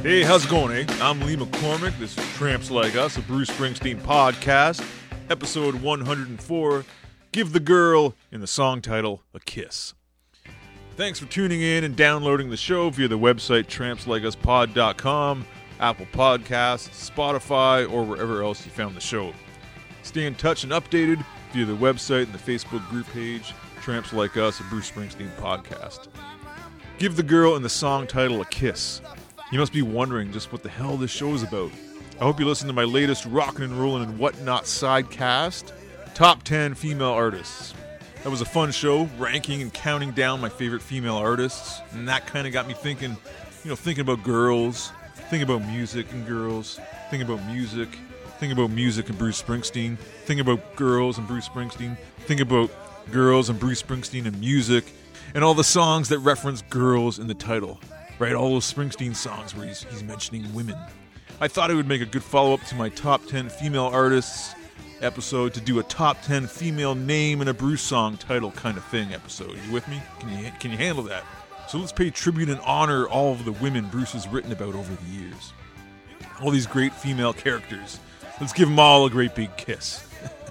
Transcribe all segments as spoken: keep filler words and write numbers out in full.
Hey, how's it going, eh? I'm Lee McCormick. This is Tramps Like Us, a Bruce Springsteen podcast, episode one hundred four, Give the Girl, in the song title, a Kiss. Thanks for tuning in and downloading the show via the website tramps like us pod dot com, Apple Podcasts, Spotify, or wherever else you found the show. Stay in touch and updated via the website and the Facebook group page, Tramps Like Us, a Bruce Springsteen podcast. Give the Girl, in the song title, a Kiss. You must be wondering just what the hell this show is about. I hope you listen to my latest rockin' and rollin' and whatnot sidecast, Top ten Female Artists. That was a fun show, ranking and counting down my favorite female artists, and that kind of got me thinking, you know, thinking about girls, thinking about music and girls, thinking about music, thinking about music and Bruce Springsteen, thinking about girls and Bruce Springsteen, thinking about girls and Bruce Springsteen and music, and all the songs that reference girls in the title. Right, all those Springsteen songs where he's, he's mentioning women. I thought it would make a good follow-up to my top ten female artists episode to do a top ten female name and a Bruce song title kind of thing episode. You with me? Can you can you handle that? So let's pay tribute and honor all of the women Bruce has written about over the years. All these great female characters. Let's give them all a great big kiss.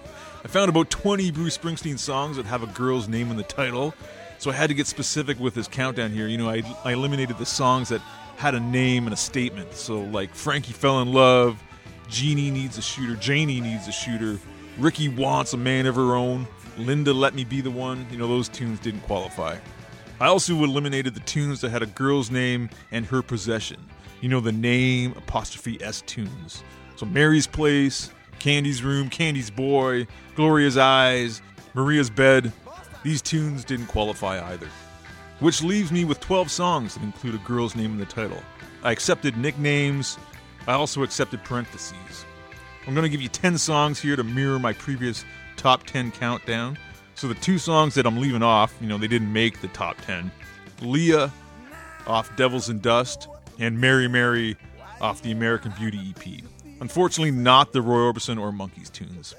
I found about twenty Bruce Springsteen songs that have a girl's name in the title. So I had to get specific with this countdown here. You know, I, I eliminated the songs that had a name and a statement. So like Frankie Fell in Love, Jeannie Needs a Shooter, Janie Needs a Shooter, Ricky Wants a Man of Her Own, Linda Let Me Be the One. You know, those tunes didn't qualify. I also eliminated the tunes that had a girl's name and her possession. You know, the name apostrophe S tunes. So Mary's Place, Candy's Room, Candy's Boy, Gloria's Eyes, Maria's Bed. These tunes didn't qualify either. Which leaves me with twelve songs that include a girl's name in the title. I accepted nicknames. I also accepted parentheses. I'm going to give you ten songs here to mirror my previous top ten countdown. So the two songs that I'm leaving off, you know, they didn't make the top ten. Leah off Devils and Dust and Mary Mary off the American Beauty E P. Unfortunately, not the Roy Orbison or Monkees tunes.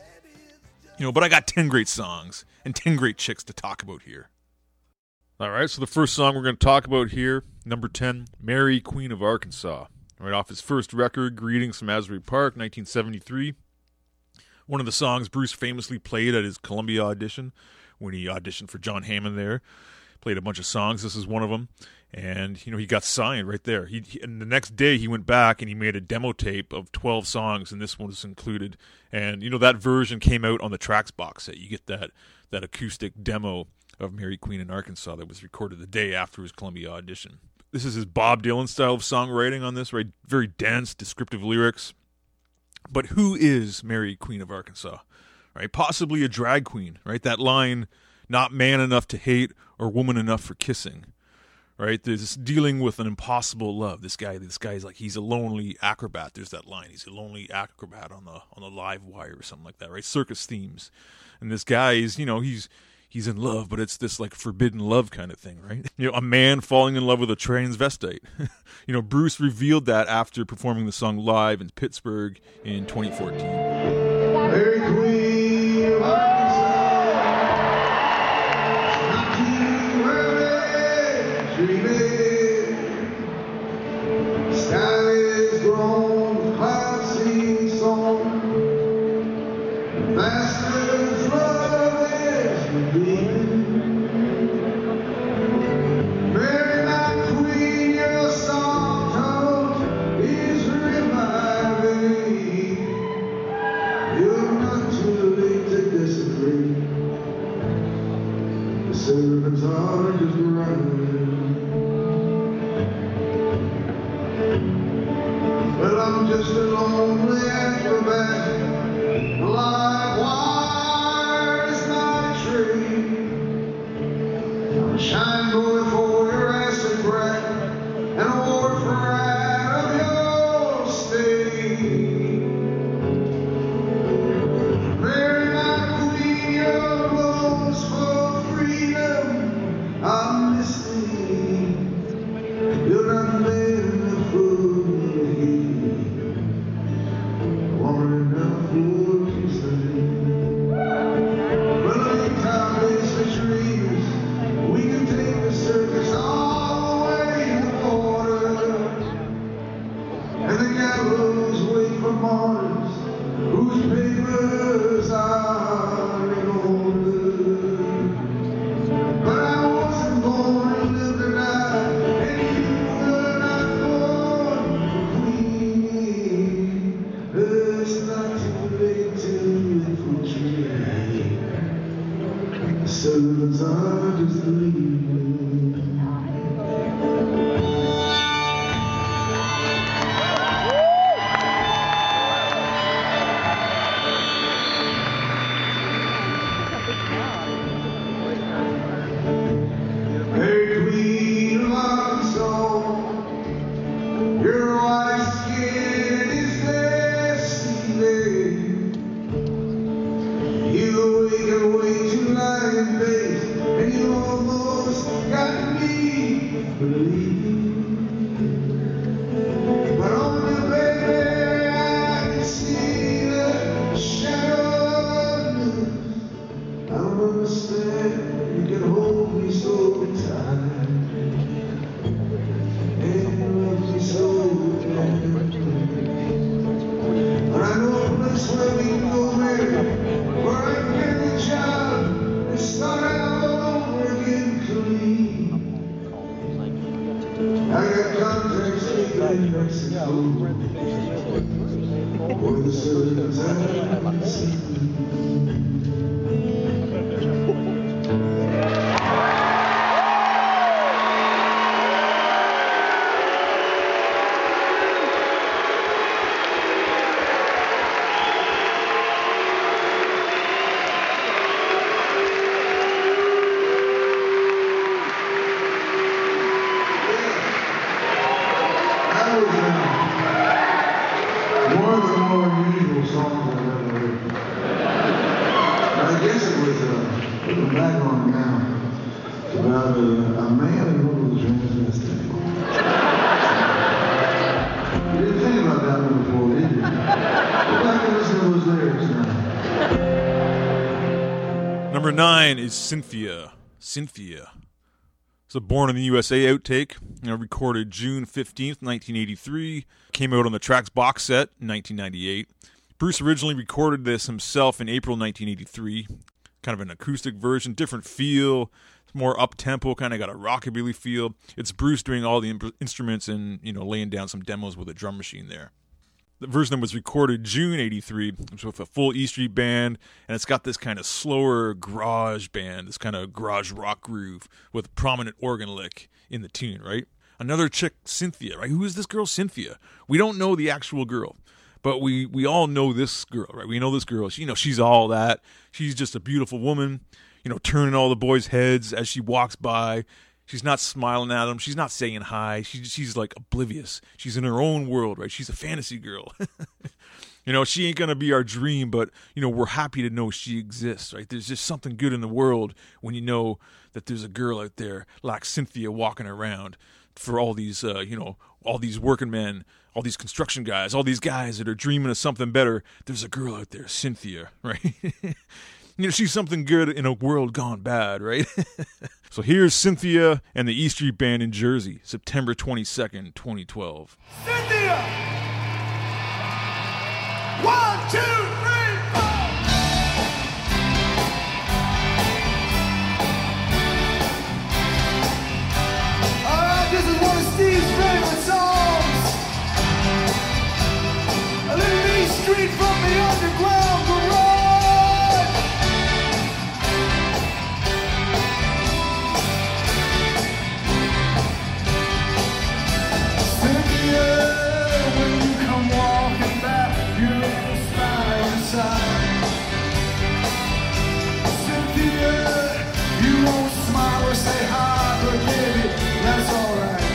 You know, but I got ten great songs and ten great chicks to talk about here. All right, so the first song we're going to talk about here, number ten, Mary, Queen of Arkansas. Right off his first record, Greetings from Asbury Park, nineteen seventy-three. One of the songs Bruce famously played at his Columbia audition when he auditioned for John Hammond there. Played a bunch of songs. This is one of them. And, you know, he got signed right there. He, he and the next day he went back and he made a demo tape of twelve songs, and this one was included. And, you know, that version came out on the Tracks box set. You get that that acoustic demo of Mary Queen in Arkansas that was recorded the day after his Columbia audition. This is his Bob Dylan style of songwriting on this, right? Very dense, descriptive lyrics. But who is Mary Queen of Arkansas? Right? Possibly a drag queen, right? That line, not man enough to hate or woman enough for kissing. Right, there's dealing with an impossible love. This guy, this guy's like he's a lonely acrobat. There's that line. He's a lonely acrobat on the on the live wire or something like that. Right, circus themes. And this guy is, you know, he's he's in love, but it's this like forbidden love kind of thing, right? You know, a man falling in love with a transvestite. You know, Bruce revealed that after performing the song live in Pittsburgh in twenty fourteen. Mary Queen of Arkansas. You're not too late to this But only, baby, I can see the shadow. I don't understand, you can hold me so tight, and you love me so tenderly. But I know a place where we can go, baby, where I can get a job and start out all over again clean. I got contacts in Mexico, where the southern times see. Number nine is Cynthia. Cynthia. It's a Born in the U S A outtake. You know, recorded June fifteenth, nineteen eighty-three. Came out on the Tracks box set in nineteen ninety-eight. Bruce originally recorded this himself in April nineteen eighty-three. Kind of an acoustic version, different feel. It's more up-tempo, kind of got a rockabilly feel. It's Bruce doing all the imp- instruments and, you know, laying down some demos with a drum machine there. The version that was recorded June eighty-three, was with a full E Street band, and it's got this kind of slower garage band, this kind of garage rock groove with prominent organ lick in the tune, right? Another chick, Cynthia, right? Who is this girl, Cynthia? We don't know the actual girl, but we, we all know this girl, right? We know this girl. She, you know, she's all that. She's just a beautiful woman, you know, turning all the boys' heads as she walks by. She's not smiling at them. She's not saying hi. She, she's like oblivious. She's in her own world, right? She's a fantasy girl. You know, she ain't going to be our dream, but, you know, we're happy to know she exists, right? There's just something good in the world when you know that there's a girl out there like Cynthia walking around for all these, uh, you know, all these working men, all these construction guys, all these guys that are dreaming of something better. There's a girl out there, Cynthia, right? You know, she's something good in a world gone bad, right? So here's Cynthia and the E Street Band in Jersey, September twenty-second, twenty twelve. Cynthia! One, two, three, four! Alright, this is one of Steve's favorite songs. A little East Street from the underground garage. Say hi, but baby, that's alright.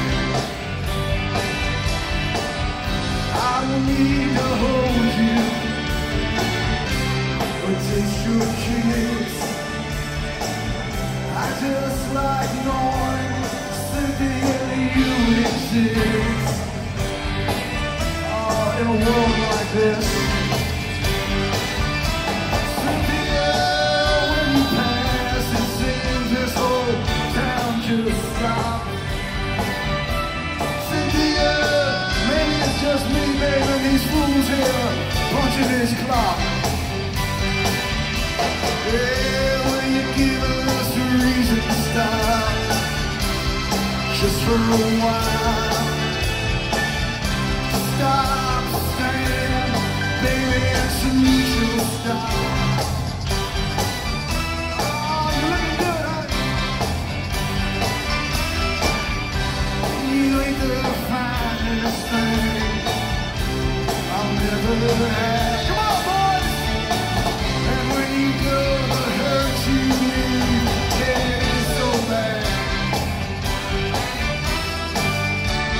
I don't need to hold you or taste your kiss. I just like knowing, Cynthia, you exist. Oh, in a world like this, Cynthia, when you pass, it seems this whole just stop. Cynthia, maybe it's just me, baby, these fools here punching this clock. Yeah, will you give us a reason to stop? Just for a while. Stop, stand, baby, and see you stop. You ain't the finest thing I'll never have. Come on, boys! And when you go, the hurt you leave, yeah, it's so bad.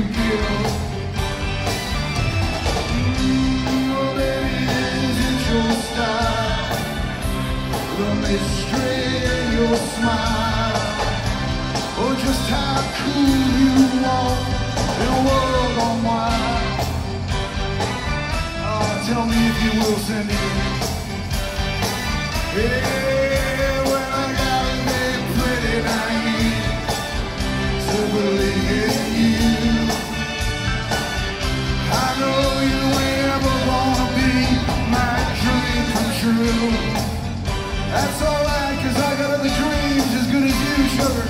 feel. Mm, well, baby, is it your style? The mystery in your smile, or just how cool you walk in a world on wide. Oh, tell me if you will, Cindy. Yeah, well, I gotta be pretty naive to believe in you. I know you ain't ever gonna be my dream come true. That's alright, cause I got other dreams as good as you, sugar.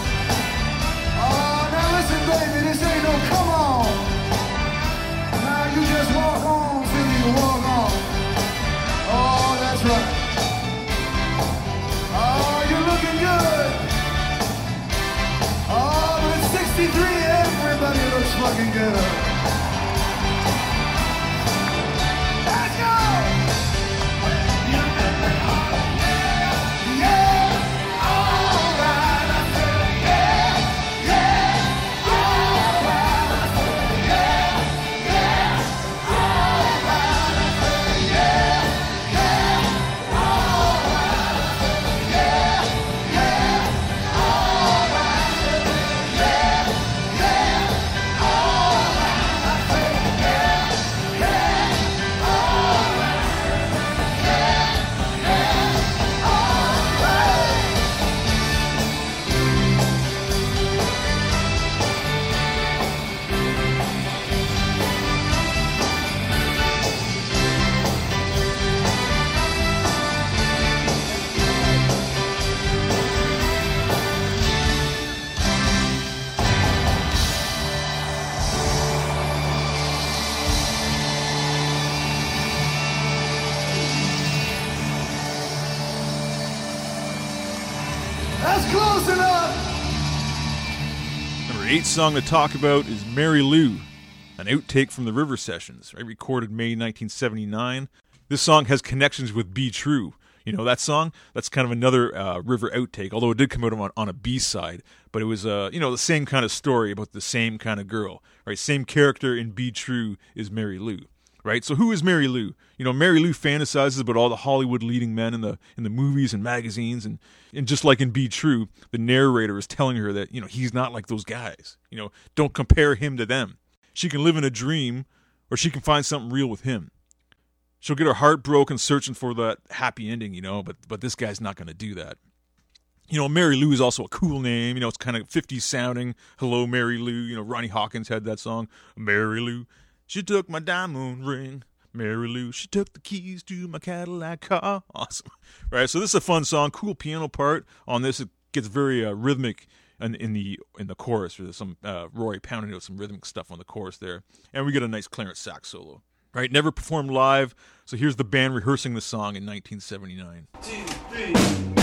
Oh, now listen, baby, this ain't no come on. Now you just walk on, Cindy, you walk on. Oh, that's right. Oh, you're looking good. Oh, but at sixty-three, everybody looks fucking good. Let's go! Yeah, all right. I said, yeah, yeah, all right. I said, yeah, yeah, all right. I said, yeah, yeah, all right. I said, yeah, yeah, all right. I said, yeah, yeah, all right. I said, yeah, yeah, all right. Yeah, yeah, all right. That's close enough. Number eight song to talk about is Mary Lou, an outtake from the River Sessions, right? Recorded May nineteen seventy-nine. This song has connections with Be True. You know that song? That's kind of another uh, River outtake, although it did come out on, on a B-side. But it was, uh, you know, the same kind of story about the same kind of girl, right? Same character in Be True is Mary Lou, right? So who is Mary Lou? You know, Mary Lou fantasizes about all the Hollywood leading men in the in the movies and magazines, and and just like in Be True, the narrator is telling her that, you know, he's not like those guys. You know, don't compare him to them. She can live in a dream, or she can find something real with him. She'll get her heart broken searching for that happy ending, you know, but but this guy's not going to do that. You know, Mary Lou is also a cool name. You know, it's kind of fifties sounding. Hello, Mary Lou. You know, Ronnie Hawkins had that song, Mary Lou. She took my diamond ring. Mary Lou, she took the keys to my Cadillac car. Awesome. Right, so this is a fun song. Cool piano part on this. It gets very uh, rhythmic in, in the in the chorus. There's some uh, Roy pounding out some rhythmic stuff on the chorus there. And we get a nice Clarence sax solo. Right, never performed live. So here's the band rehearsing the song in nineteen seventy-nine. Two, three.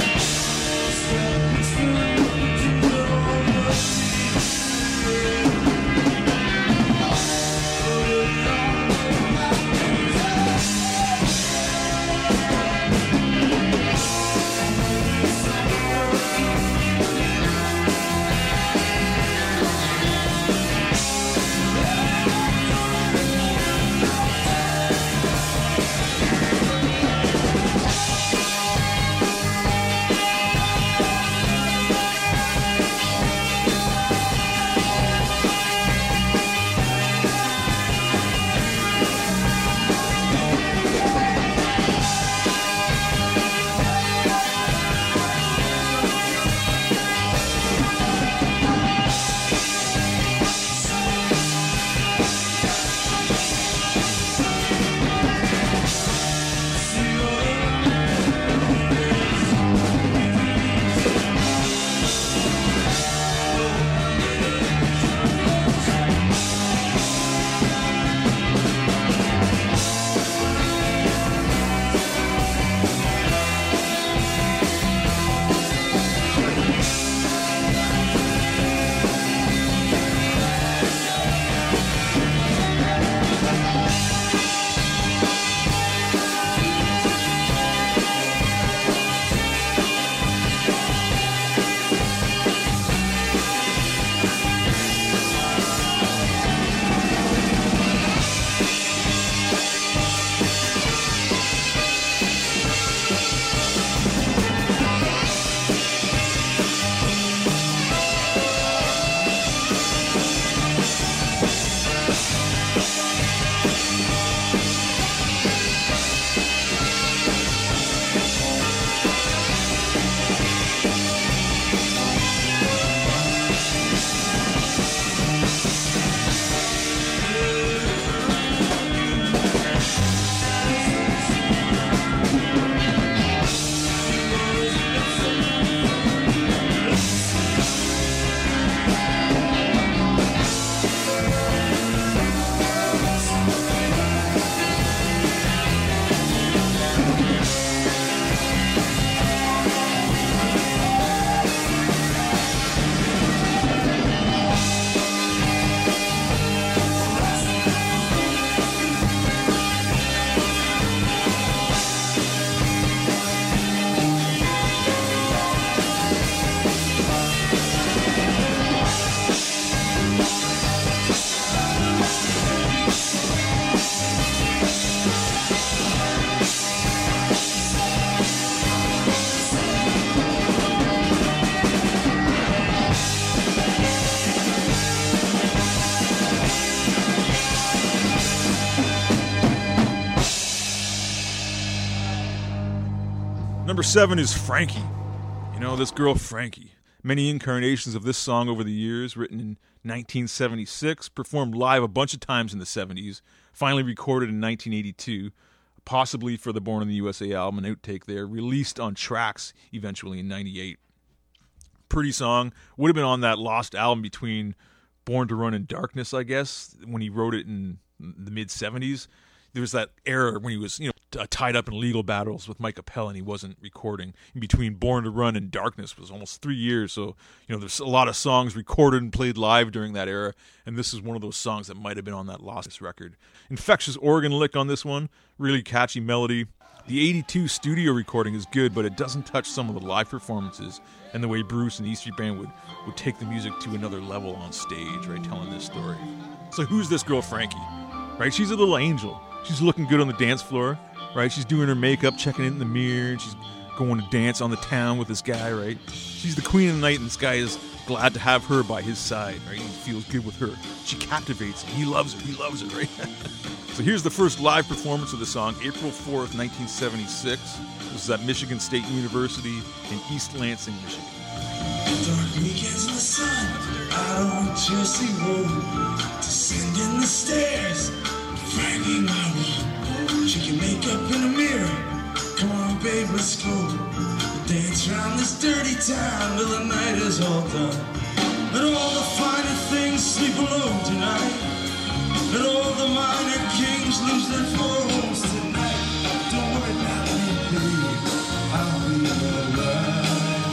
seven is Frankie. You know, this girl Frankie. Many incarnations of this song over the years, written in nineteen seventy-six, performed live a bunch of times in the seventies, finally recorded in nineteen eighty-two, possibly for the Born in the U S A album, an outtake there, released on Trax eventually in ninety-eight. Pretty song. Would have been on that lost album between Born to Run and Darkness, I guess, when he wrote it in the mid-seventies. There was that era when he was, you know, tied up in legal battles with Mike Appel and he wasn't recording. In between Born to Run and Darkness was almost three years. So, you know, there's a lot of songs recorded and played live during that era. And this is one of those songs that might have been on that Lost record. Infectious organ lick on this one. Really catchy melody. The eighty-two studio recording is good, but it doesn't touch some of the live performances and the way Bruce and the E Street Band would, would take the music to another level on stage, right, telling this story. So who's this girl, Frankie? Right, she's a little angel. She's looking good on the dance floor, right? She's doing her makeup, checking it in the mirror, and she's going to dance on the town with this guy, right? She's the queen of the night, and this guy is glad to have her by his side, right? He feels good with her. She captivates him. He loves her. He loves her, right? So here's the first live performance of the song, April fourth, nineteen seventy-six. This is at Michigan State University in East Lansing, Michigan. Dark weekends in the sun, out on Jersey Road, descending the stairs, Frankie, my one. Check your makeup in the mirror. Come on, babe, let's go. Dance around this dirty town till the night is all done. Let all the finer things sleep alone tonight. Let all the minor kings lose their thrones tonight. Don't worry about me, babe. I'll be alright.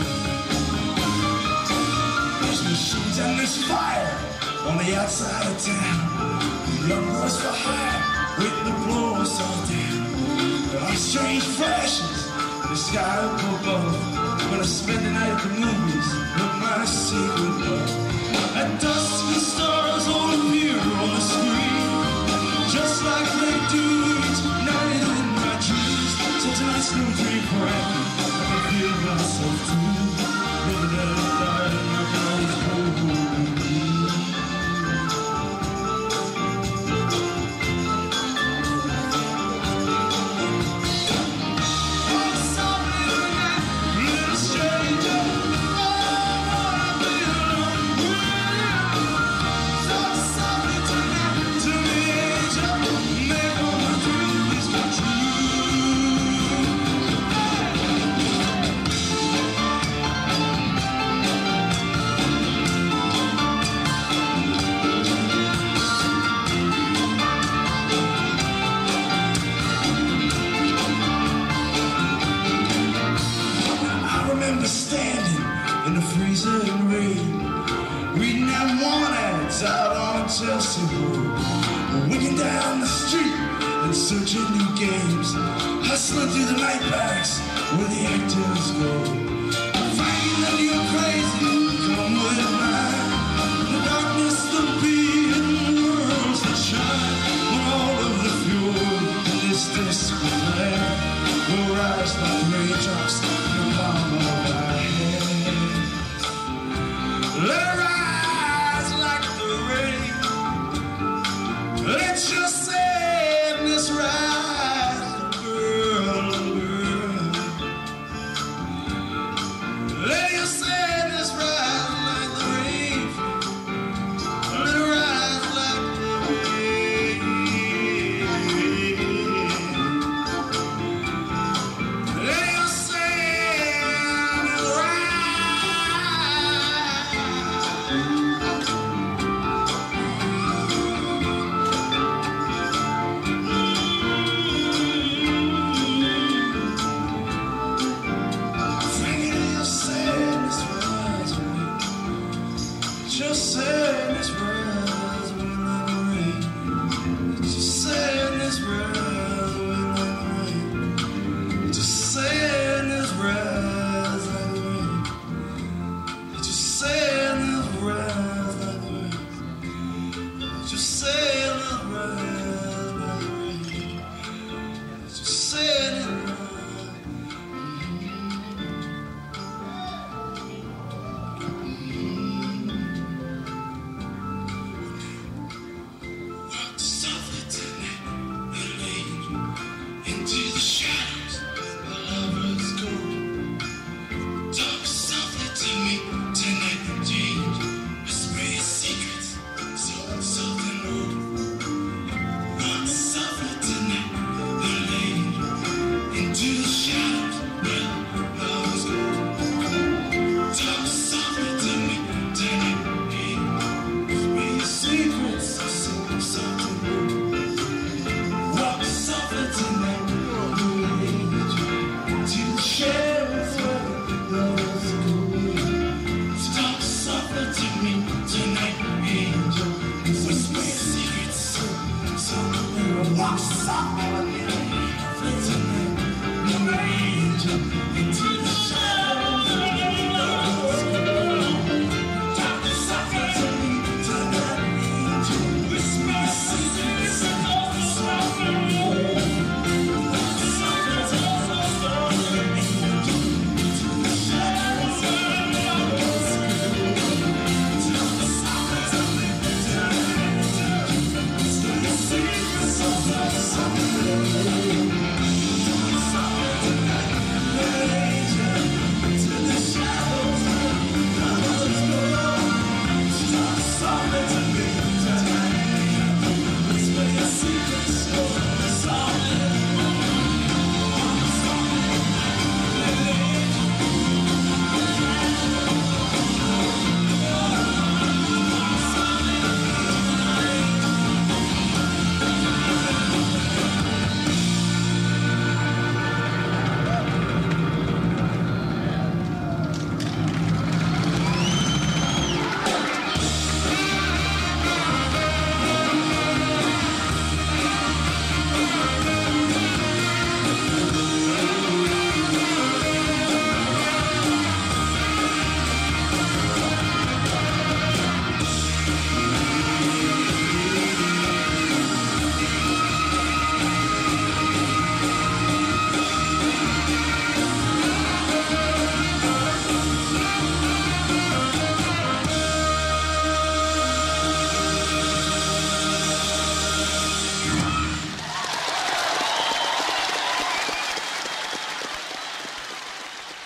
There's machines and there's fire on the outside of town. Young boys for hire, waiting to blow us all down. There are strange flashes in the sky up above. Gonna spend the night at the movies with my secret love. At dusk the stars all appear on the screen, just like they do each night in my dreams. So tonight's no dream for me. I can feel myself too. Never let it die, and I can always hold me. Searching new games, hustling through the night backs where the actors go. Finding that you're crazy, come with mine. The darkness, the beat, and the worlds that shine. When all of the fuel in this desperate land will rise like raindrops in the palm of my hand. Let it rise like the rain. Let your sadness rise, girl, girl. Let your sadness rise like the rain. Let it rise like the rain. Let your sadness rise. Just sadness rise away like the rain. Just sadness rise away like the rain. Just sadness rise like the rain. Just sadness rise like the rain. Just sadness rise like the rain. Just sadness rise. Softly tonight, the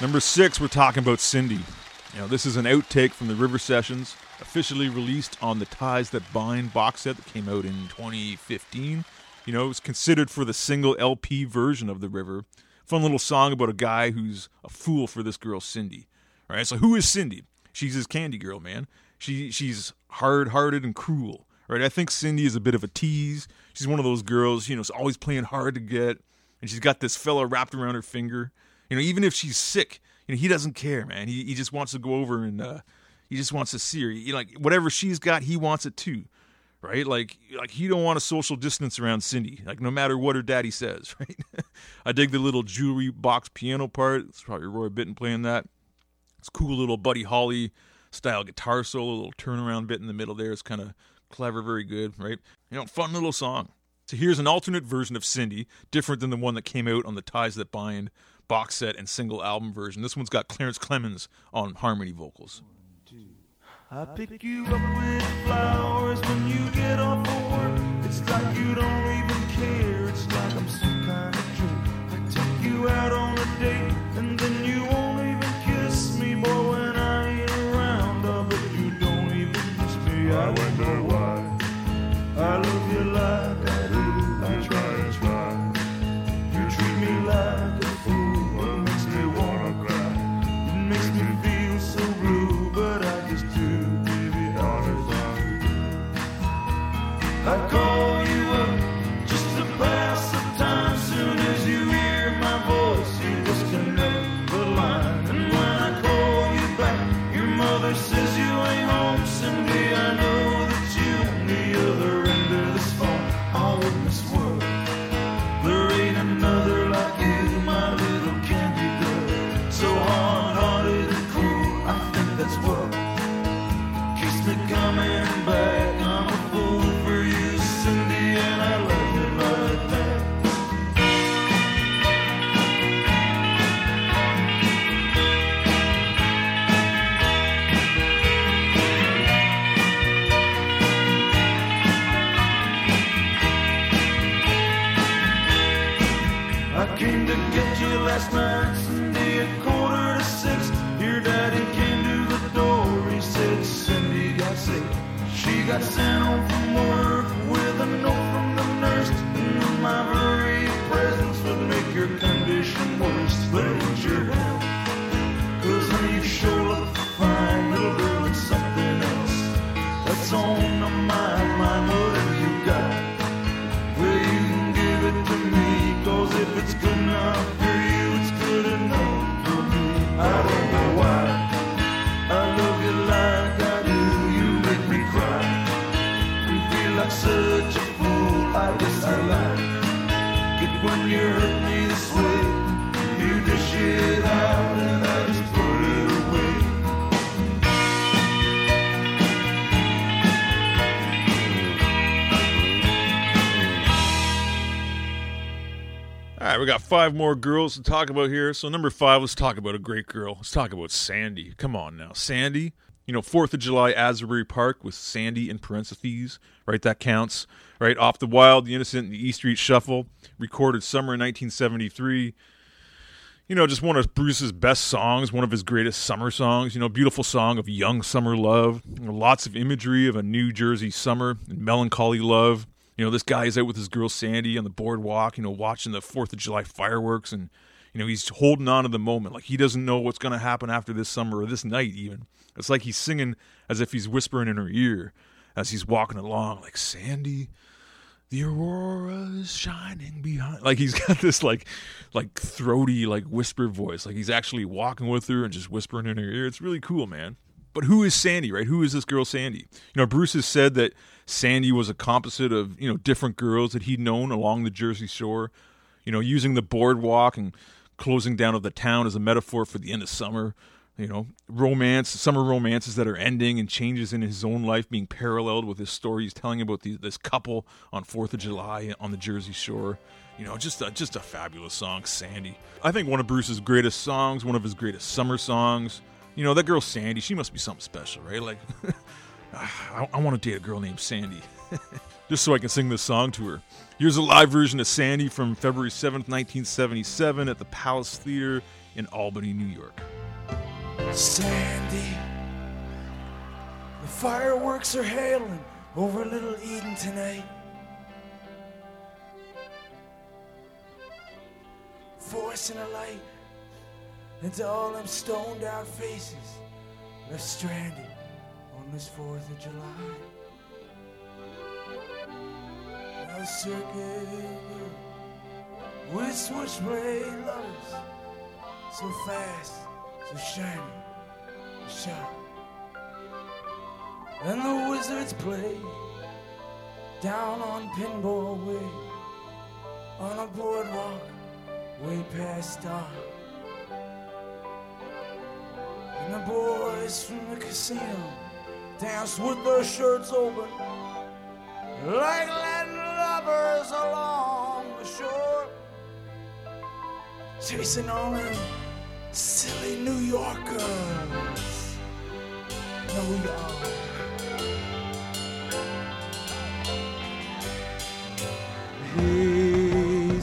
Number six, we're talking about Cindy. You know, this is an outtake from the River Sessions, officially released on the Ties That Bind box set that came out in twenty fifteen. You know, it was considered for the single L P version of The River. Fun little song about a guy who's a fool for this girl, Cindy. All right, so who is Cindy? She's his candy girl, man. She She's hard-hearted and cruel. Right? I think Cindy is a bit of a tease. She's one of those girls, you know, is always playing hard to get, and she's got this fella wrapped around her finger. You know, even if she's sick, you know, he doesn't care, man. He he just wants to go over and uh, he just wants to see her. He, like whatever she's got, he wants it too, right? Like like he don't want a social distance around Cindy, like no matter what her daddy says, right? I dig the little jewelry box piano part. It's probably Roy Bittan playing that. It's cool little Buddy Holly style guitar solo, a little turnaround bit in the middle there. It's kind of clever, very good, right? You know, fun little song. So here's an alternate version of Cindy, different than the one that came out on the Ties That Bind box set and single album version. This one's got Clarence Clemens on harmony vocals. I pick you up with flowers when you get off of work. It's like you don't even care. It's like I'm some kind of jerk. I take you out on a date and then you won't even kiss me. Boy, when I ain't around, I bet you don't even miss me. I wonder why I love you like I do. I try and try. You treat me like a fool. It makes me wanna cry. It makes me feel so blue, but I just do. Baby, honest, I call you up just to pass the time. Soon as you hear my voice, you disconnect the line. And when I call you back, your mother says you ain't home. Cindy, I know that you on the other end of this phone. All in this world, there ain't another like you, my little candy girl. So hard-hearted and cruel, I think that's what keeps me coming back. I'm a fool for you, Cindy, and I love you like that. I came to get you last night, Cindy, at quarter to six. Your daddy came to the door, he said Cindy got sick. She got sent home from work with a note from the nurse. And my very presence would make your condition worse. But it ain't your help, cause when you sure look fine, little girl, it's something else that's on my mind. Mind, whatever you got, well, you can give it to me, cause if it's good enough for you, it's good enough for me. I don't know why I love you like I do. You make me cry and feel like such a fool. I guess I like it when you hurt me this way. You dish it out and I just put it away. All right, we got five more girls to talk about here. So number five, let's talk about a great girl. Let's talk about Sandy. Come on now. Sandy, you know, fourth of July, Asbury Park with Sandy in parentheses, right? That counts, right? Off the Wild, The Innocent, and the E Street Shuffle, recorded summer in nineteen seventy-three. You know, just one of Bruce's best songs, one of his greatest summer songs. You know, beautiful song of young summer love. You know, lots of imagery of a New Jersey summer and melancholy love. You know, this guy is out with his girl Sandy on the boardwalk, you know, watching the fourth of July fireworks, and, you know, he's holding on to the moment. Like, he doesn't know what's going to happen after this summer or this night even. It's like he's singing as if he's whispering in her ear as he's walking along, like, Sandy, the aurora's shining behind. Like, he's got this, like, like throaty, like, whisper voice. Like, he's actually walking with her and just whispering in her ear. It's really cool, man. But who is Sandy, right? Who is this girl Sandy? You know, Bruce has said that Sandy was a composite of, you know, different girls that he'd known along the Jersey Shore, you know, using the boardwalk and closing down of the town as a metaphor for the end of summer, you know, romance, summer romances that are ending and changes in his own life being paralleled with his story. He's telling about the, this couple on fourth of July on the Jersey Shore. You know, just a, just a fabulous song, Sandy. I think one of Bruce's greatest songs, one of his greatest summer songs. You know, that girl Sandy, she must be something special, right? Like, I, I want to date a girl named Sandy, just so I can sing this song to her. Here's a live version of Sandy from February seventh, nineteen seventy-seven at the Palace Theater in Albany, New York. Sandy, the fireworks are hailing over Little Eden tonight. Forcing a light into all them stoned out faces left stranded on this fourth of July. Now the circuit with switchblade lovers, so fast, so shiny, so sharp. And the wizards play down on Pinball Way, on a boardwalk way past dark. And the boys from the casino dance with their shirts open, like Latin lovers along the shore, chasing all them silly New Yorkers. New York. Hey,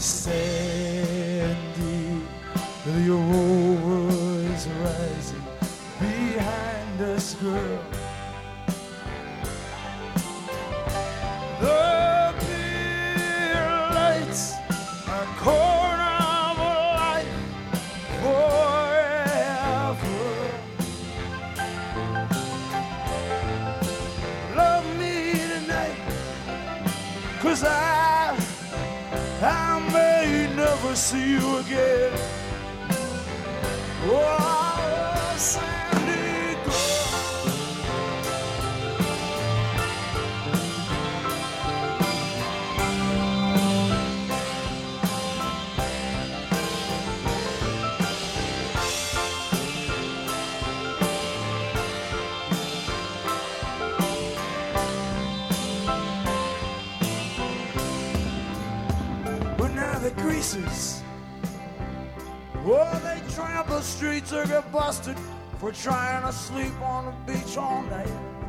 Sandy, the aurora is rising behind us, girl. The pier lights are corner of a life forever. Love me tonight, 'cause I I may never see you again. Oh, Sandy girl. The greasers, oh, they tramp the streets or get busted for trying to sleep on the beach all night.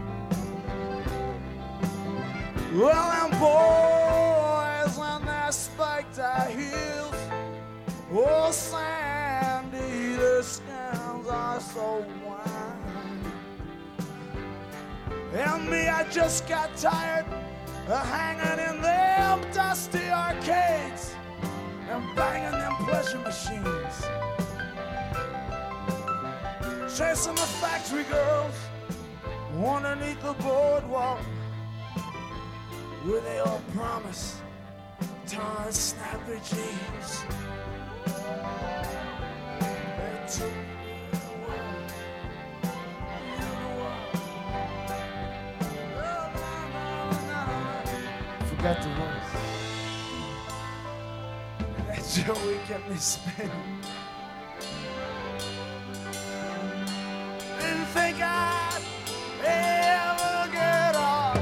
Well, them boys and their spiked high heels, oh, Sandy, their skins are so white. And me, I just got tired of hanging in them dusty arcades and banging them pleasure machines, chasing the factory girls underneath the boardwalk, where they all promise to snap their jeans. They took me away. Forgot the voice. Joey kept me spinning. Didn't think I'd ever get on.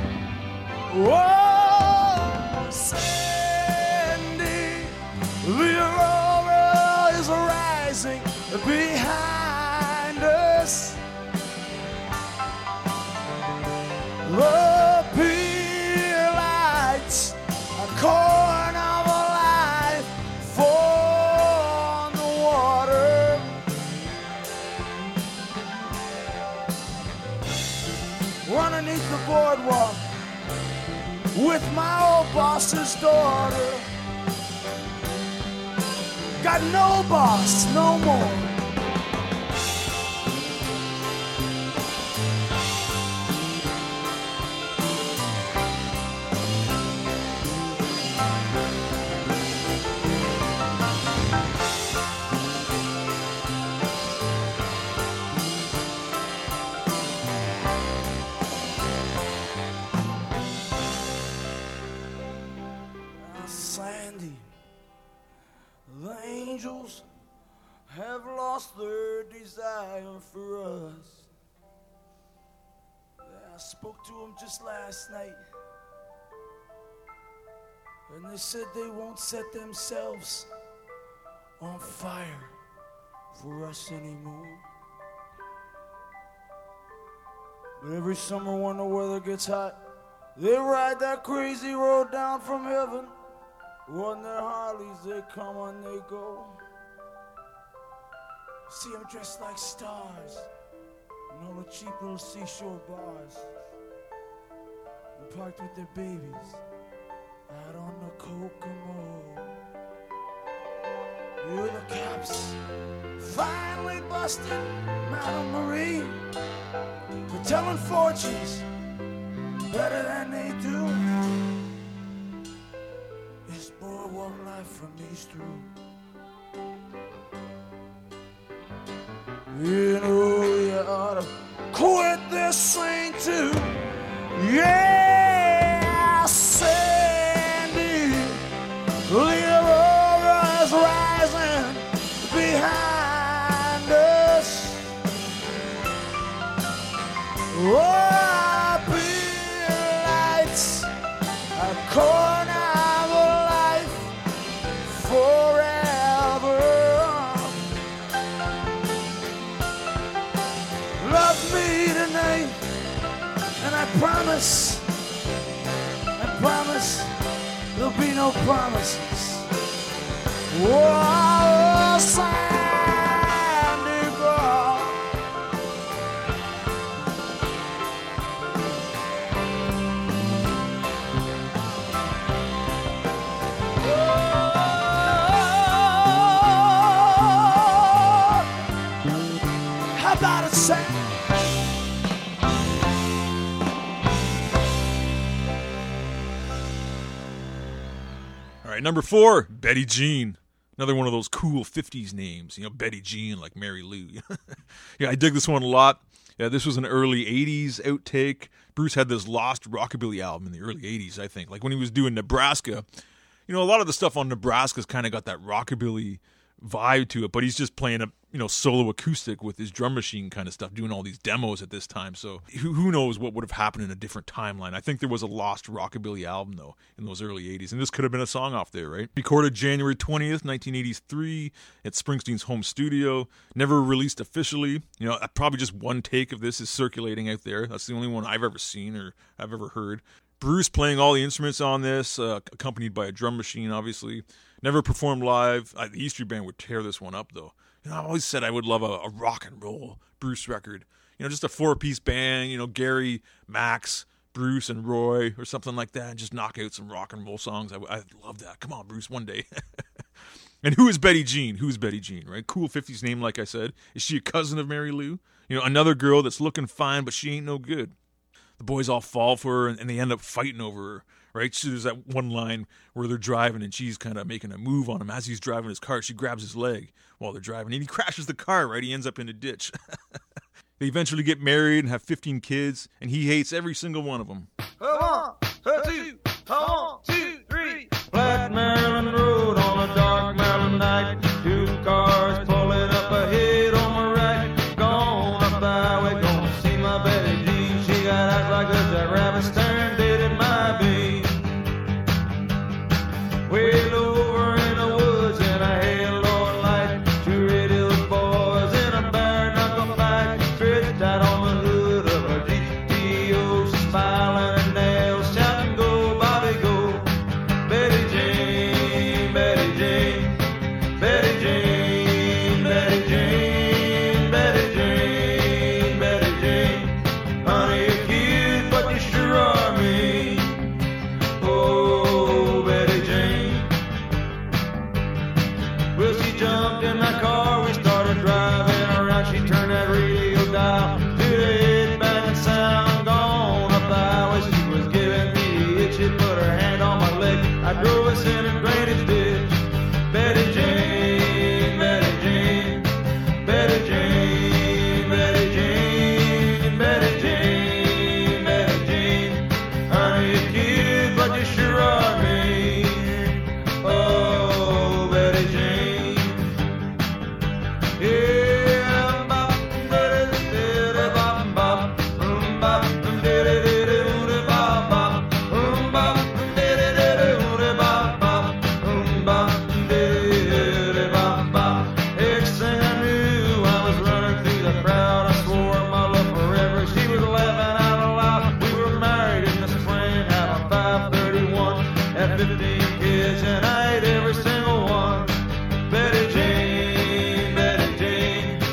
Whoa, Sandy, the aurora is rising behind us. The pier lights are corner of a life for the water. Underneath the boardwalk with my old boss's daughter. Got no boss no more. Sandy, the angels have lost their desire for us. I spoke to them just last night, and they said they won't set themselves on fire for us anymore. But every summer when the weather gets hot, they ride that crazy road down from heaven. On their Harleys, they come and they go. See them dressed like stars in all the cheap little seashore bars, and parked with their babies out on the Kokomo. You the cops finally busted Madame Marie for telling fortunes better than they do. This boardwalk life from East through. You know you ought to quit this thing too. Yeah, Sandy, little aurora's rising behind us. Oh, big lights, a corner of life forever. Love me tonight, and I promise, I promise there'll be no promises. Whoa, Sandy girl. Oh, how about it, Sandy? All right, number four, Betty Jean. Another one of those cool fifties names, you know, Betty Jean, like Mary Lou. Yeah, I dig this one a lot. Yeah, this was an early eighties outtake. Bruce had this Lost Rockabilly album in the early eighties, I think. Like when he was doing Nebraska, you know, a lot of the stuff on Nebraska's kind of got that rockabilly vibe to it, but he's just playing a, you know, solo acoustic with his drum machine kind of stuff, doing all these demos at this time. So who, who knows what would have happened in a different timeline. I think there was a Lost Rockabilly album, though, in those early eighties, and this could have been a song off there, right? Recorded January twentieth, nineteen eighty-three at Springsteen's home studio. Never released officially. You know, probably just one take of this is circulating out there. That's the only one I've ever seen or I've ever heard. Bruce playing all the instruments on this, uh, accompanied by a drum machine, obviously. Never performed live. Uh, the E Street Band would tear this one up, though. You know, I always said I would love a, a rock and roll Bruce record. You know, just a four-piece band, you know, Gary, Max, Bruce, and Roy, or something like that, and just knock out some rock and roll songs. I, I love that. Come on, Bruce, one day. And who is Betty Jean? Who is Betty Jean, right? Cool fifties name, like I said. Is she a cousin of Mary Lou? You know, another girl that's looking fine, but she ain't no good. The boys all fall for her, and, and they end up fighting over her. Right, so there's that one line where they're driving and she's kind of making a move on him. As he's driving his car, she grabs his leg while they're driving, and he crashes the car, right? He ends up in a ditch. They eventually get married and have fifteen kids, and he hates every single one of them. One, two, one, two, three. Black Maryland Road on a dark Maryland night. Two cars pulling up ahead on my right. Gone up the highway, gonna see my Betty Jean. She got eyes like a jackrabbit staring dead at my beam. Well over in the woods in a halo light, two red hills boys in a bare knuckle fight, stretched out on the hood of a G T O, smiling and nails, shouting go Bobby go. Betty Jean, Betty Jean, Betty Jean, Betty Jean, Betty Jean, Betty Jean. Honey, you're cute, but you sure are mean. Oh, Betty Jean. Well, she jumped in my car, we started driving around. She turned that radio dial to the head banging sound. Gone up the highway, she was giving me the itch. She put her hand on my leg, I drove us in a drainage ditch. Betty Jean, Betty Jean, Betty Jean, Betty Jean, Betty Jean, Betty Jean. Honey, you're cute, but you sure are mean. Oh, Betty Jean. Yeah, bop, diddy, diddy, bop, bop, um, bop, diddy, diddy, diddy, bop, bop, um, bop, diddy, diddy, diddy, bop, bop, um, bop, diddy, diddy, bop, bop. Next thing I knew, I was running through the crowd. I swore my love forever. She was laughing out loud. We were married in the spring, had a five thirty-one, had fifteen kids, and I ate every single one. Betty Jean, Betty Jean,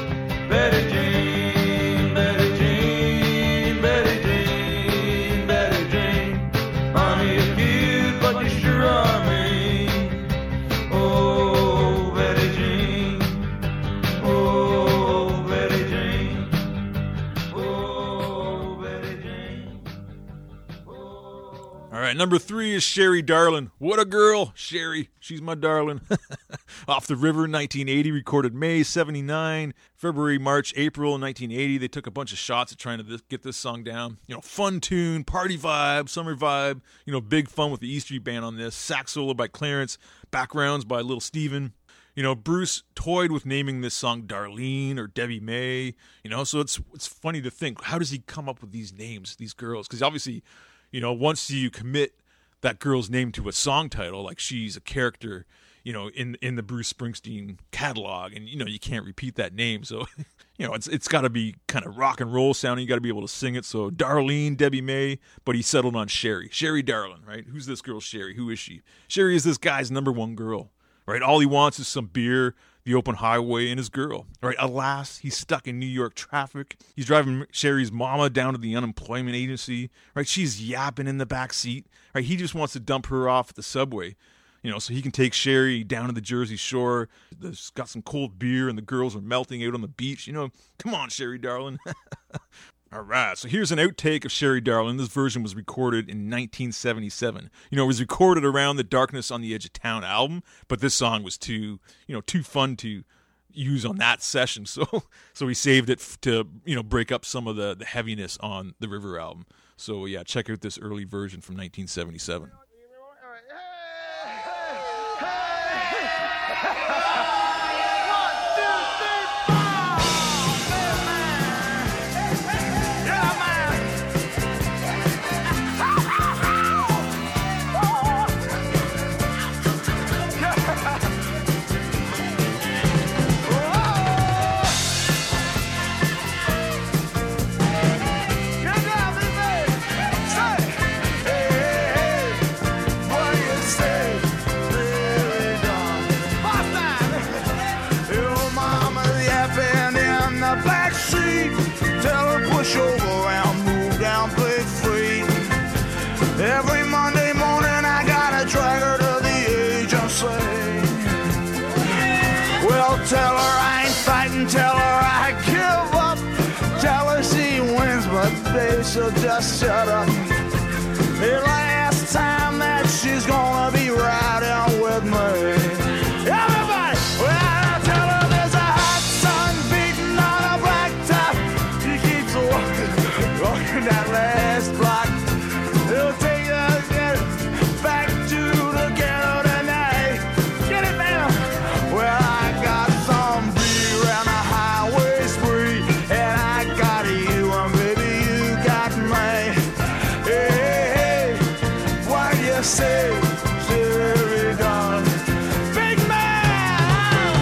All right, number three is Sherry Darlin. What a girl, Sherry. She's my darling. Off the River, nineteen eighty, recorded May seventy-nine, February, March, April nineteen eighty. They took a bunch of shots at trying to this, get this song down. You know, fun tune, party vibe, summer vibe. You know, big fun with the E Street Band on this. Sax solo by Clarence, backgrounds by Little Steven. You know, Bruce toyed with naming this song Darlene or Debbie May. You know, so it's it's funny to think, how does he come up with these names, these girls? Because obviously, you know, once you commit that girl's name to a song title, like she's a character, you know, in in the Bruce Springsteen catalog, and you know you can't repeat that name, so you know it's it's got to be kind of rock and roll sounding. You got to be able to sing it. So Darlene, Debbie May, but he settled on Sherry, Sherry Darlin, right? Who's this girl, Sherry? Who is she? Sherry is this guy's number one girl, right? All he wants is some beer, the open highway, and his girl, right? Alas, he's stuck in New York traffic. He's driving Sherry's mama down to the unemployment agency, right? She's yapping in the back seat, right? He just wants to dump her off at the subway, you know, so he can take Sherry down to the Jersey Shore. There's got some cold beer, and the girls are melting out on the beach. You know, come on, Sherry Darlin. All right, so here's an outtake of Sherry Darlin. This version was recorded in nineteen seventy-seven. You know, it was recorded around the Darkness on the Edge of Town album, but this song was too, you know, too fun to use on that session. So, so he saved it f- to, you know, break up some of the, the heaviness on the River album. So yeah, check out this early version from nineteen seventy-seven. Push over and move down Big Street. Every Monday morning I gotta drag her to the agency. Well, tell her I ain't fighting, tell her I give up. Tell her she wins, but baby, she'll just shut up. The last time that she's gonna be riding with me. Everybody, well, I tell her there's a hot sun beating on a black top. He keeps walking, walking that last block. He'll take us back to the ghetto tonight. Get it down. Well, I got some beer and a highway spree, and I got you, and baby, you got me. Hey, hey, hey, what do you say, Sherry Darlin? Big man!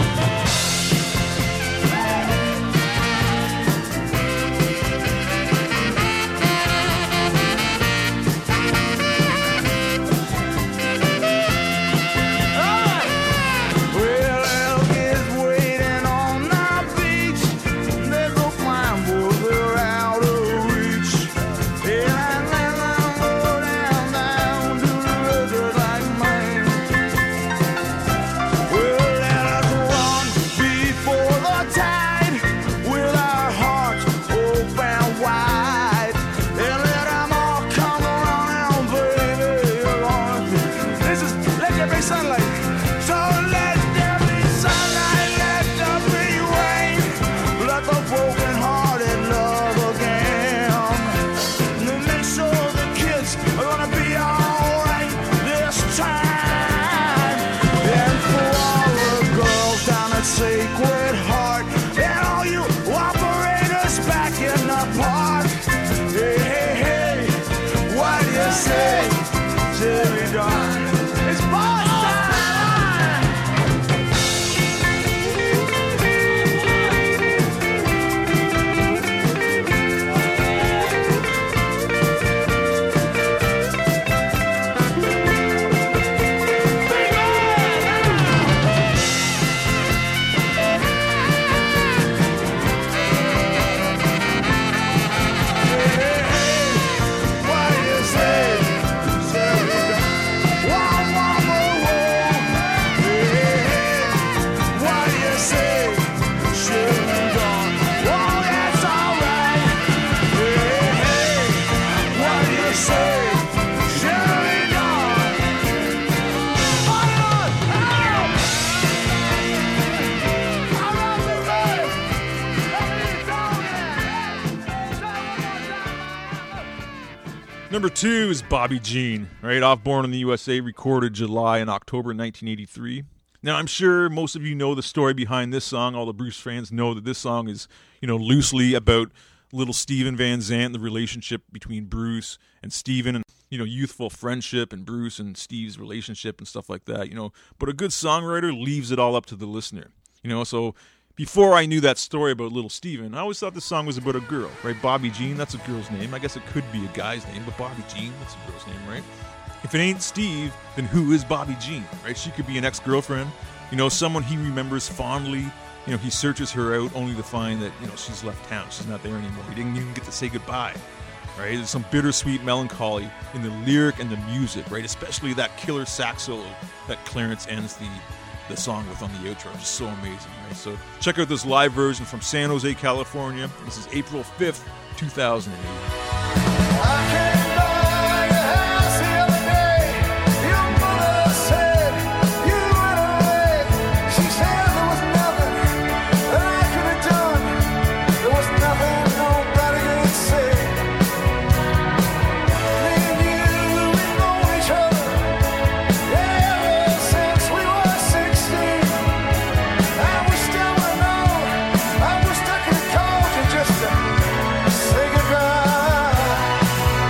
Well, elk is waiting on the beach. There's no flying bulls, they're out of reach. And I let them go down, down to the Number two is Bobby Jean, right? Off Born in the U S A, recorded July and October nineteen eighty-three. Now, I'm sure most of you know the story behind this song. All the Bruce fans know that this song is, you know, loosely about little Steven Van Zandt, the relationship between Bruce and Steven, and, you know, youthful friendship and Bruce and Steve's relationship and stuff like that, you know. But a good songwriter leaves it all up to the listener, you know. So before I knew that story about little Steven, I always thought this song was about a girl, right? Bobby Jean, that's a girl's name. I guess it could be a guy's name, but Bobby Jean, that's a girl's name, right? If it ain't Steve, then who is Bobby Jean, right? She could be an ex-girlfriend, you know, someone he remembers fondly. You know, he searches her out only to find that, you know, she's left town. She's not there anymore. He didn't even get to say goodbye, right? There's some bittersweet melancholy in the lyric and the music, right? Especially that killer sax solo that Clarence ends the, the song with on the outro. Just so amazing, right? So check out this live version from San Jose, California. This is April fifth, two thousand eight. Say goodbye.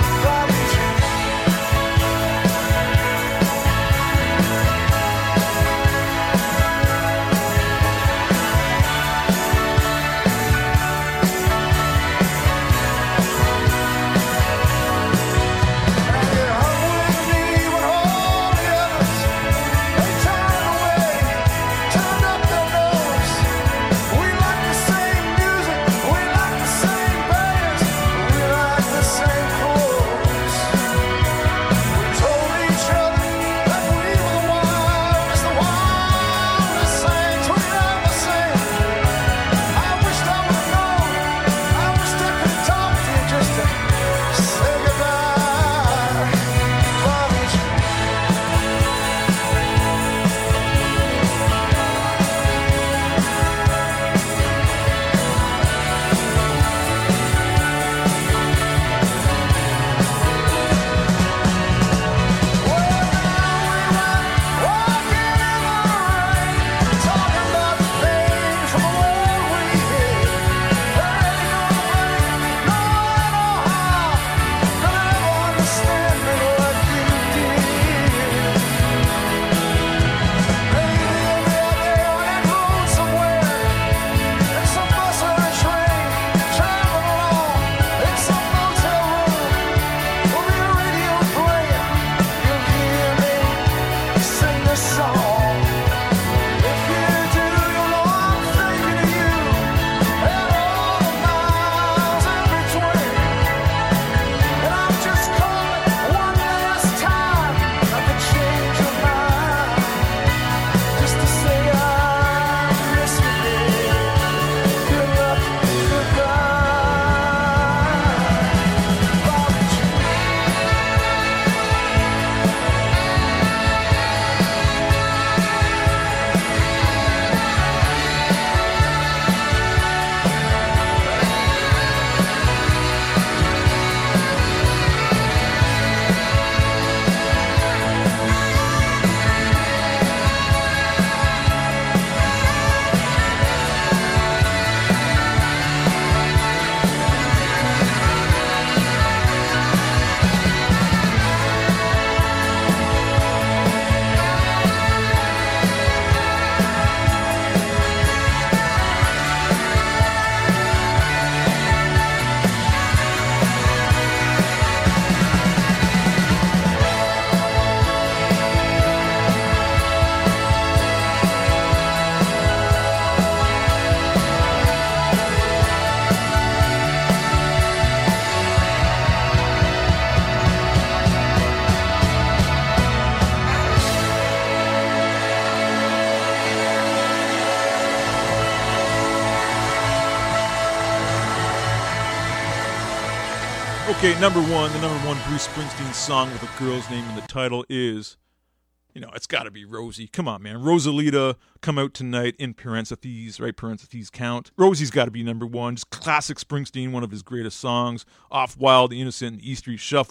Okay, number one, the number one Bruce Springsteen song with a girl's name in the title is, you know, it's got to be Rosie. Come on, man. Rosalita, Come Out Tonight, in parentheses, right? Parentheses count. Rosie's got to be number one. Just classic Springsteen, one of his greatest songs. Off Wild, Innocent, and E Street Shuffle.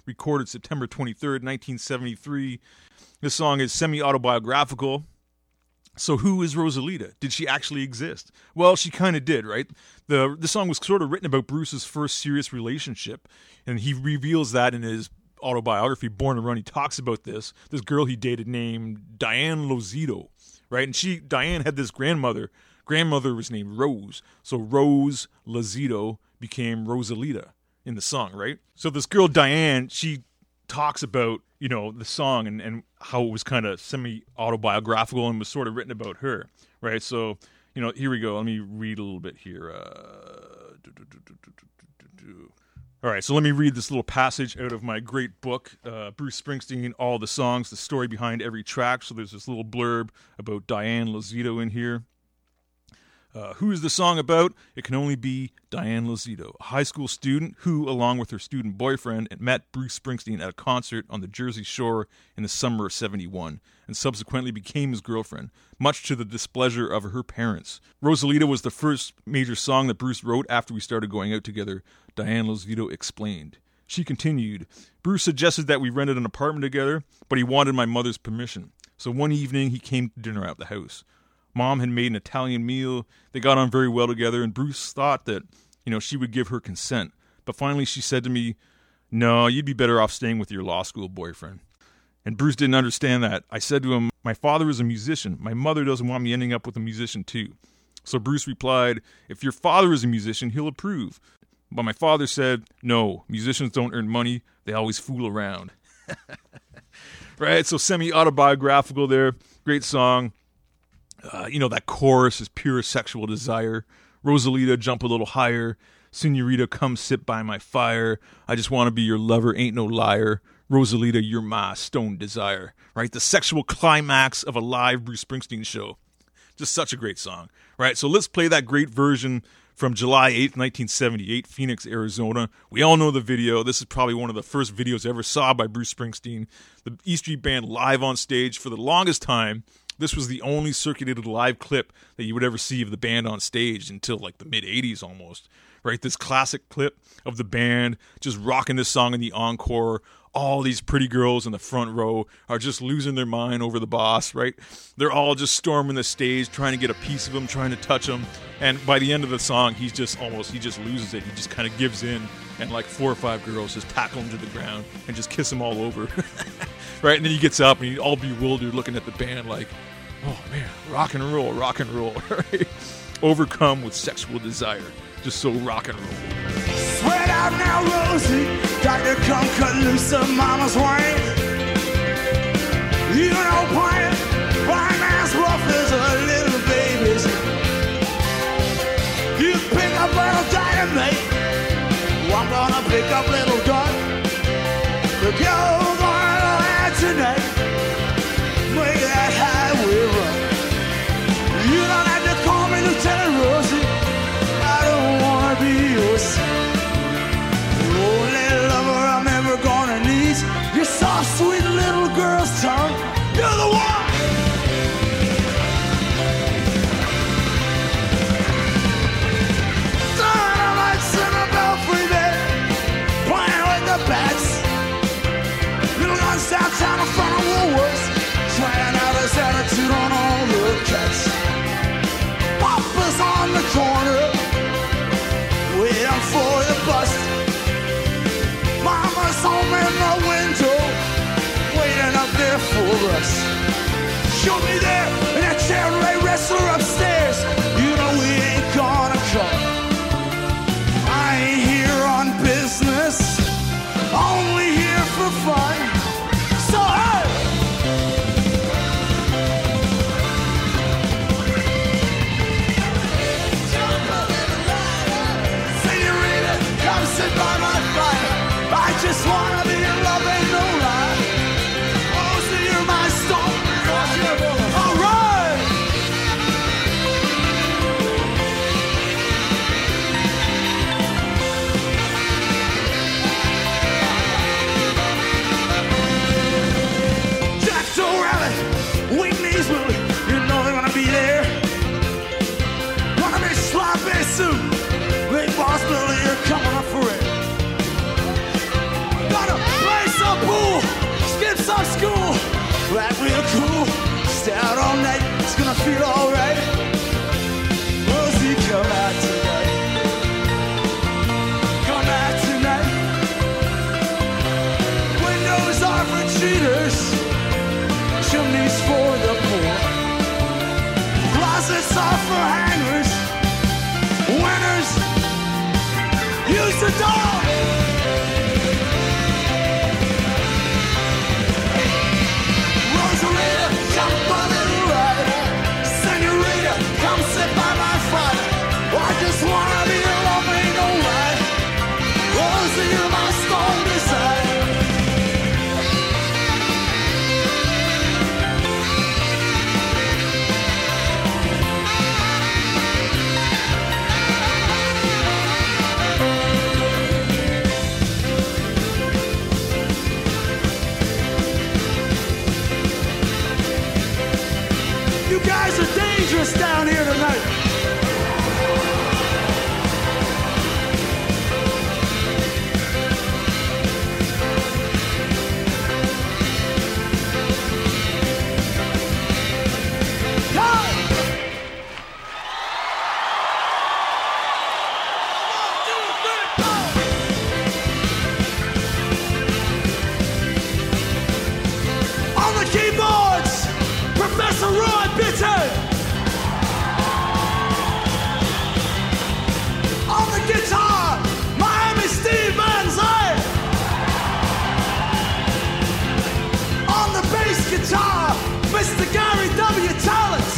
recorded September twenty-third, nineteen seventy-three. This song is semi-autobiographical. So who is Rosalita? Did she actually exist? Well, she kind of did, right? The the song was sort of written about Bruce's first serious relationship, and he reveals that in his autobiography, Born to Run. He talks about this, this girl he dated named Diane Lozito, right? And she, Diane had this grandmother. Grandmother was named Rose. So Rose Lozito became Rosalita in the song, right? So this girl, Diane, she talks about, you know, the song and, and how it was kind of semi-autobiographical and was sort of written about her, right? So, you know, here we go. Let me read a little bit here. Uh, do, do, do, do, do, do, do. All right, so let me read this little passage out of my great book, uh, Bruce Springsteen, All the Songs, the story behind every track. So there's this little blurb about Diane Lozito in here. Uh, who is the song about? It can only be Diane Lozito, a high school student who, along with her student boyfriend, met Bruce Springsteen at a concert on the Jersey Shore in the summer of seventy-one, and subsequently became his girlfriend, much to the displeasure of her parents. Rosalita was the first major song that Bruce wrote after we started going out together, Diane Lozito explained. She continued, Bruce suggested that we rented an apartment together, but he wanted my mother's permission. So one evening he came to dinner at the house. Mom had made an Italian meal. They got on very well together, and Bruce thought that, you know, she would give her consent. But finally she said to me, no, you'd be better off staying with your law school boyfriend. And Bruce didn't understand that. I said to him, my father is a musician. My mother doesn't want me ending up with a musician too. So Bruce replied, if your father is a musician, he'll approve. But my father said, no, musicians don't earn money. They always fool around. Right? So semi-autobiographical there. Great song. Uh, you know, that chorus is pure sexual desire. Rosalita, jump a little higher. Senorita, come sit by my fire. I just want to be your lover, ain't no liar. Rosalita, you're my stone desire. Right? The sexual climax of a live Bruce Springsteen show. Just such a great song. Right? So let's play that great version from July eighth, nineteen seventy-eight, Phoenix, Arizona. We all know the video. This is probably one of the first videos I ever saw by Bruce Springsteen. The E Street Band live on stage. For the longest time, this was the only circulated live clip that you would ever see of the band on stage until like the mid-eighties almost, right? This classic clip of the band just rocking this song in the encore. All these pretty girls in the front row are just losing their mind over the boss, right? They're all just storming the stage, trying to get a piece of him, trying to touch him. And by the end of the song, he's just almost, he just loses it. He just kind of gives in, and like four or five girls just tackle him to the ground and just kiss him all over. Right? And then he gets up and he's all bewildered looking at the band like, oh man, rock and roll, rock and roll, right? Overcome with sexual desire. Just so rock and roll. Sweat out now, Rosie. Doctor, come cut loose some mama's wine. You know, pint, fine as rough as a little baby's. You pick up little dynamite. Well, I'm gonna pick up little gun. Look, you're gonna land tonight. Make that highway run. You don't have to call me Lieutenant Rosie. I don't wanna be your son. The only lover I'm ever gonna need. Your soft, sweet little girl's tongue. You're the one. Dynamite's in a belfry bed, playing with the bats. Little guns downtown in front of Woolworths, trying out his attitude on all the cats. Papa's on the corner, waiting for the bus. Mama's home in the window, waiting up there for us. She'll be there in that Chevrolet wrestler upstairs. You know we ain't gonna come. I ain't here on business, only here for fun. So hey! Sit by my fire. I just wanna be in love, ain't no lie. Oh, so you're my stone. All right. feel alright. Rosie, come out tonight. Come out tonight. Windows are for cheaters, chimneys for the poor. Closets are for hangers. Winners, use the door. Rosalita, jump a little ride. Senorita, come sit by my fire. I just wanna be alone, ain't no right. Rosie, you're my strong desire. You guys are dangerous down here tonight. On the keyboards, Professor Roy Bitter. On the guitar, Miami Steve Manzai. On the bass guitar, Mister Gary W. Tallis.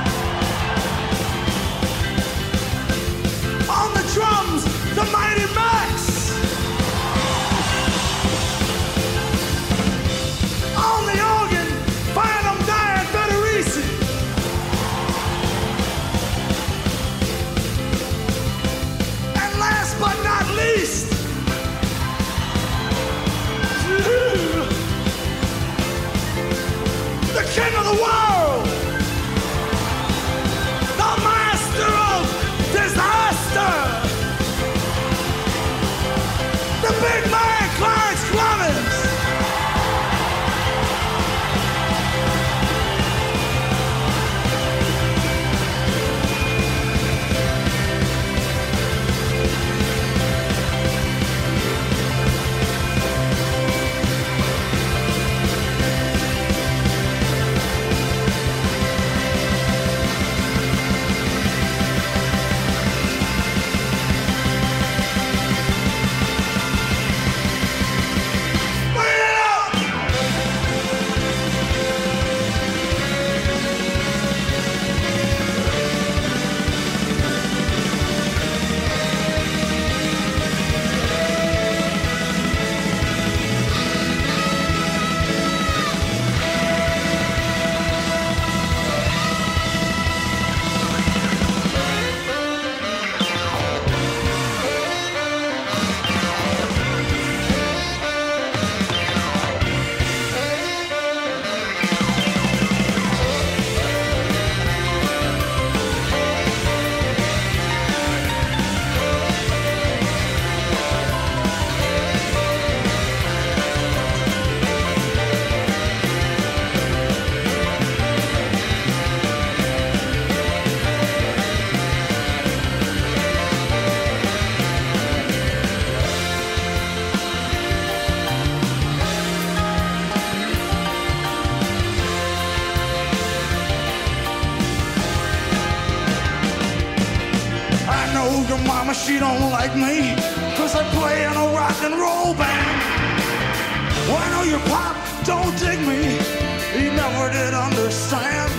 On the drums, the Mighty Max. On the organ, Phantom Diane Federici. And last but not least, the king of the world, the master of disaster, the big man Clarence Clemens. Your mama, she don't like me, cause I play in a rock and roll band. Well, I know your pop don't dig me, he never did understand.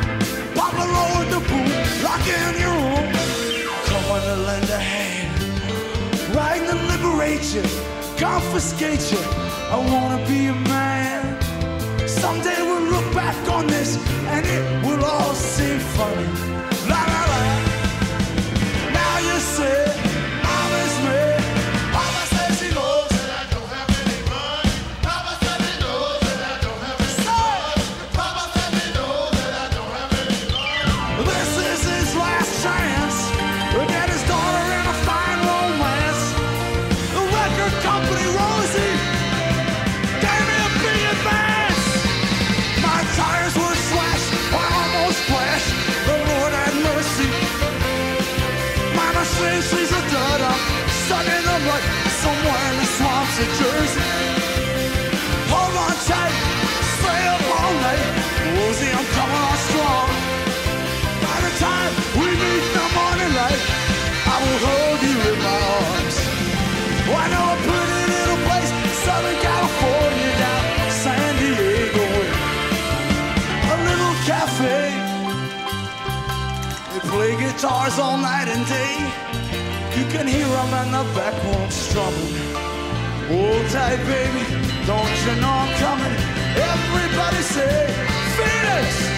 Papa lowered the boot, lock in your room, come on to lend a hand. Riding to liberate you, confiscate you, I wanna be a man. Someday we'll look back on this and it will all seem funny. La la la. You say I'm his man. Mama says she knows that I don't have any money. Papa says he knows that I don't have any money. Papa says he knows that I don't have any money. This is his last chance to get his daughter in a fine romance. The record company, Rosie, gave me a B New Jersey. Hold on tight, stay up all night. Rosie, I'm coming on strong. By the time we meet the morning light, I will hold you in my arms. Oh, I know a pretty little place, Southern California, down San Diego way. A little cafe. They play guitars all night and day. You can hear them in the back room strumming. Hold tight, baby, don't you know I'm coming? Everybody say, Phoenix!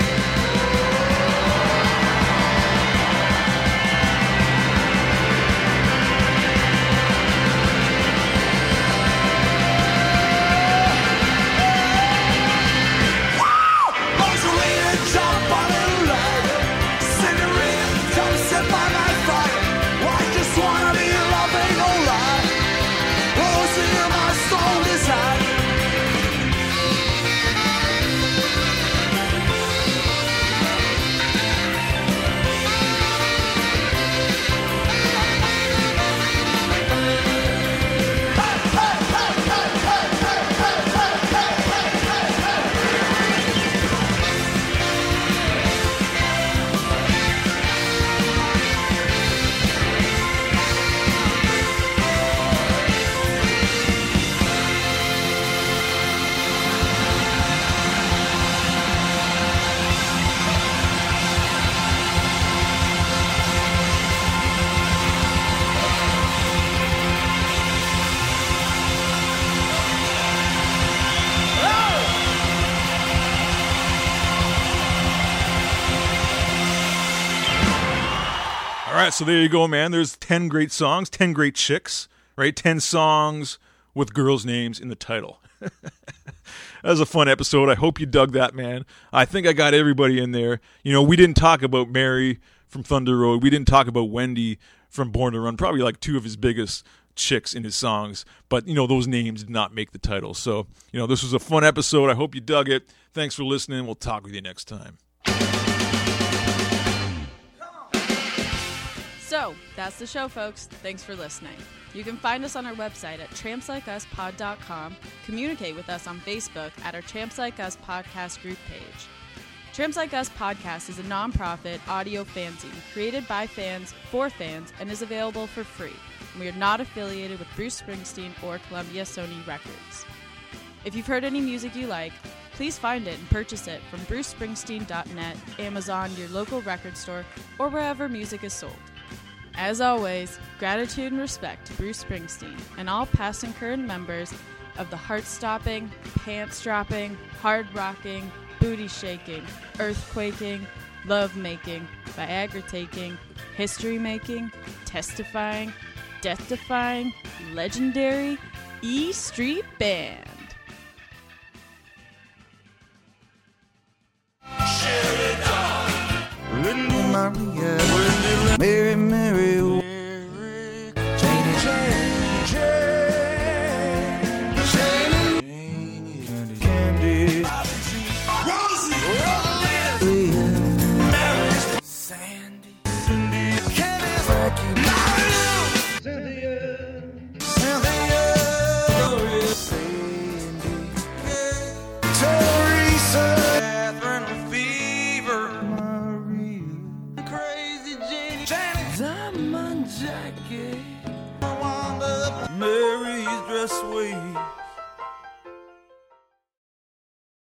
All right, so there you go, man. There's ten great songs, ten great chicks, right? ten songs with girls' names in the title. That was a fun episode. I hope you dug that, man. I think I got everybody in there. You know, we didn't talk about Mary from Thunder Road. We didn't talk about Wendy from Born to Run, probably like two of his biggest chicks in his songs. But, you know, those names did not make the title. So, you know, this was a fun episode. I hope you dug it. Thanks for listening. We'll talk with you next time. So, that's the show, folks. Thanks for listening. You can find us on our website at tramps like us pod dot com, communicate with us on Facebook at our Tramps Like Us podcast group page. Tramps Like Us podcast is a non-profit audio fanzine created by fans for fans and is available for free. We are not affiliated with Bruce Springsteen or Columbia Sony Records. If you've heard any music you like, please find it and purchase it from bruce springsteen dot net, Amazon, your local record store, or wherever music is sold. As always, gratitude and respect to Bruce Springsteen and all past and current members of the heart-stopping, pants-dropping, hard-rocking, booty-shaking, earthquaking, love-making, Viagra-taking, history-making, testifying, death-defying, legendary E Street Band. Maria, Mary, Mary, Mary, Janie, Janie, Janie, Janie, Candy, Rosie, Mary, Sandy, Cindy, Candy, Frankie, Mario, Cynthia, Cynthia, Gloria, Sandy, Teresa, Catherine Fever, Crazy Janie, Janet, Diamond Jackie, Wanda, Mary's dress sweet.